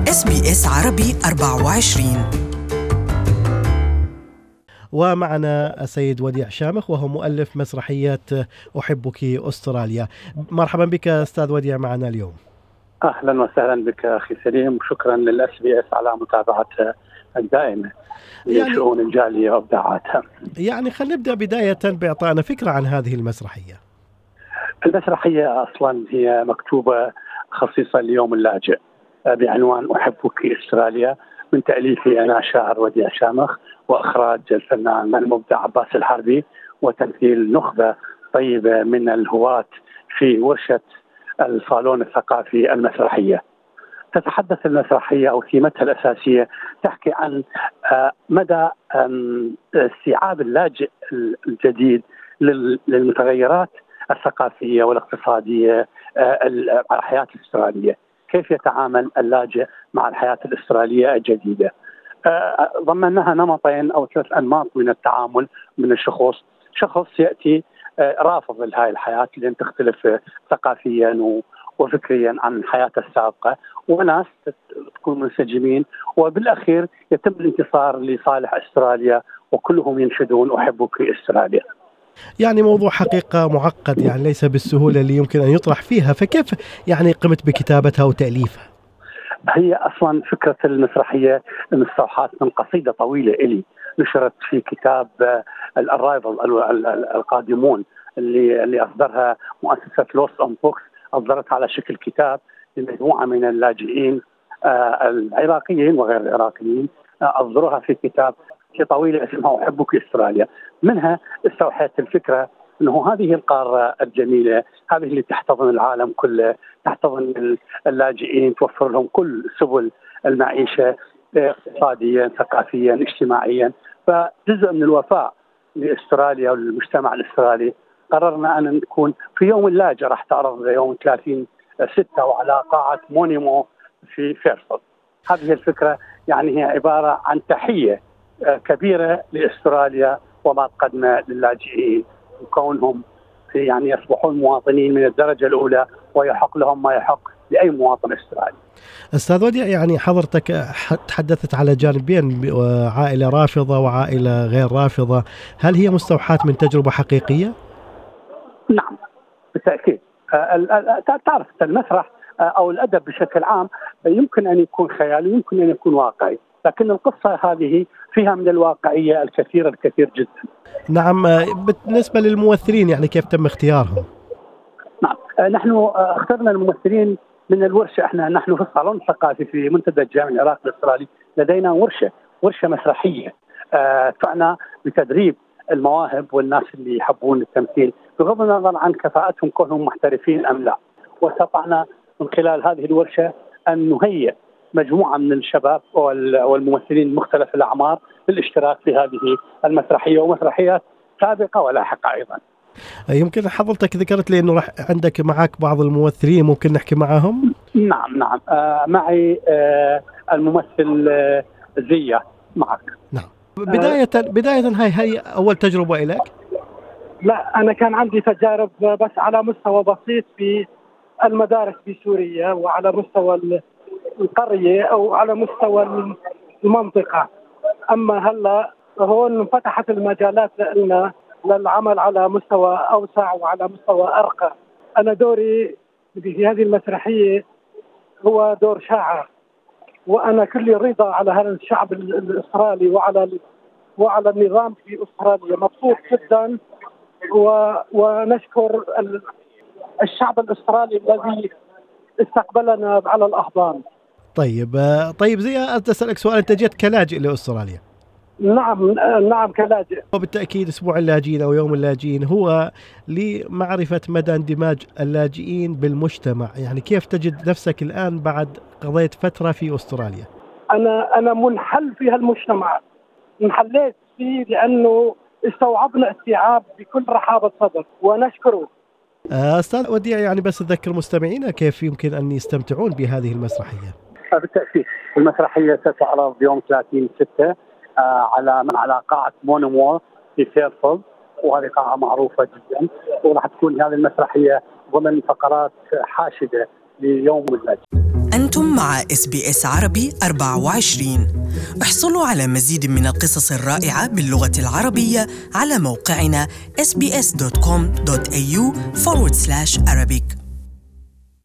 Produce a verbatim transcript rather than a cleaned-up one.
إس بي إس عربي أربعة وعشرين. ومعنا السيد وديع شامخ وهو مؤلف مسرحيات أحبك أستراليا. مرحبا بك أستاذ وديع معنا اليوم. أهلا وسهلا بك أخي سليم، وشكرا للأس بي إس على متابعتها الدائمة لشؤون يعني الجالية وإبداعاتها. يعني خلينا نبدأ بداية بإعطائنا فكرة عن هذه المسرحية. المسرحية أصلا هي مكتوبة خصيصا ليوم اللاجئ بعنوان أحبك أستراليا، من تأليفي أنا شاعر وديع شامخ، وإخراج الفنان المبدع عباس الحربي، وتمثيل نخبة طيبة من الهواة في ورشة الصالون الثقافي المسرحية. تتحدث المسرحية أو ثيمتها الأساسية تحكي عن مدى استيعاب اللاجئ الجديد للمتغيرات الثقافية والاقتصادية على الحياة الأسترالية، كيف يتعامل اللاجئ مع الحياة الأسترالية الجديدة. ضمناها نمطين أو ثلاث أنماط من التعامل من الشخص. شخص يأتي رافض لهذه الحياة لأن تختلف ثقافيا وفكريا عن حياته السابقة، وناس تكون منسجمين، وبالأخير يتم الانتصار لصالح أستراليا وكلهم ينشدون أحبك أستراليا. يعني موضوع حقيقة معقد، يعني ليس بالسهولة اللي يمكن أن يطرح فيها، فكيف يعني قمت بكتابتها وتأليفها؟ هي أصلا فكرة المسرحية مستوحاة من قصيدة طويلة إلي نشرت في كتاب الأرايفل القادمون اللي اللي أصدرها مؤسسة لوست أون بوكس، أصدرتها على شكل كتاب لمجموعة من اللاجئين العراقيين وغير العراقيين، أصدروها في كتاب طويلة اسمها أحبك أستراليا. منها استوحيت الفكرة أنه هذه القارة الجميلة، هذه اللي تحتضن العالم كله، تحتضن اللاجئين، توفر لهم كل سبل المعيشة اقتصاديا ثقافيا اجتماعيا. فجزء من الوفاء لأستراليا والمجتمع الأسترالي قررنا أن نكون في يوم اللاجئ، راح تعرض يوم ثلاثين ستة وعلى قاعة مونيمو في فيرفيلد. هذه الفكرة يعني هي عبارة عن تحية كبيرة لأستراليا وما تقدم للاجئين، وكونهم يعني يصبحون مواطنين من الدرجة الأولى ويحق لهم ما يحق لأي مواطن استرالي. أستاذ وديع، يعني حضرتك تحدثت على جانبين، عائلة رافضة وعائلة غير رافضة، هل هي مستوحاة من تجربة حقيقية؟ نعم بالتأكيد. تعرف المسرح أو الأدب بشكل عام يمكن أن يكون خيالي ويمكن أن يكون واقعي، لكن القصة هذه فيها من الواقعية الكثير الكثير جدا. نعم. بالنسبة للممثلين يعني كيف تم اختيارهم؟ نعم، نحن اخترنا الممثلين من الورشة. احنا نحن في الصالون الثقافي في منتدى الجامعة العراقي الأسترالي لدينا ورشة ورشة مسرحية تعنى بتدريب المواهب والناس اللي يحبون التمثيل بغض النظر عن كفاءتهم كونهم محترفين أم لا. واستطعنا من خلال هذه الورشة أن نهيئ مجموعة من الشباب والممثلين مختلف الأعمار للاشتراك في هذه المسرحية ومسرحيات سابقة ولاحقة أيضا. يمكن حضرتك ذكرت لي أنه راح عندك معك بعض الممثلين، ممكن نحكي معهم؟ نعم نعم. آه معي آه الممثل آه زية معك. نعم. بداية آه بداية هاي هاي أول تجربة لك؟ لا، أنا كان عندي تجارب بس على مستوى بسيط في المدارس في سوريا وعلى مستوى القرية أو على مستوى المنطقة. أما هلا هون انفتحت المجالات لنا للعمل على مستوى أوسع وعلى مستوى أرقى. أنا دوري في هذه المسرحية هو دور شاعر، وأنا كل رضا على هذا الشعب الأسترالي وعلى وعلى النظام في أستراليا. مبسوط جدا ونشكر الشعب الأسترالي الذي استقبلنا على الأحضان. طيب طيب زي أسألك سؤال، أنت جيت كلاجئ لأستراليا؟ نعم نعم كلاجئ. وبالتأكيد أسبوع اللاجئين أو يوم اللاجئين هو لمعرفة مدى اندماج اللاجئين بالمجتمع، يعني كيف تجد نفسك الآن بعد قضيت فترة في أستراليا؟ أنا أنا منحل في هالمجتمع، انحليت فيه لأنه استوعبنا استيعاب بكل رحابة صدر ونشكره. أستاذ وديع، يعني بس أذكر مستمعينا كيف يمكن أن يستمتعون بهذه المسرحية. بالتأكيد المسرحية ستعرض يوم ثلاثين ستة على من على قاعة مونيمو في فيرفيلد، وهذه قاعة معروفة جدا، وراح تكون هذه المسرحية ضمن فقرات حاشدة ليوم اللاجئ. أنتم كنتم مع إس بي إس عربي أربعة وعشرين. احصلوا على مزيد من القصص الرائعة باللغة العربية على موقعنا إس بي إس دوت كوم دوت إيه يو forward slash Arabic.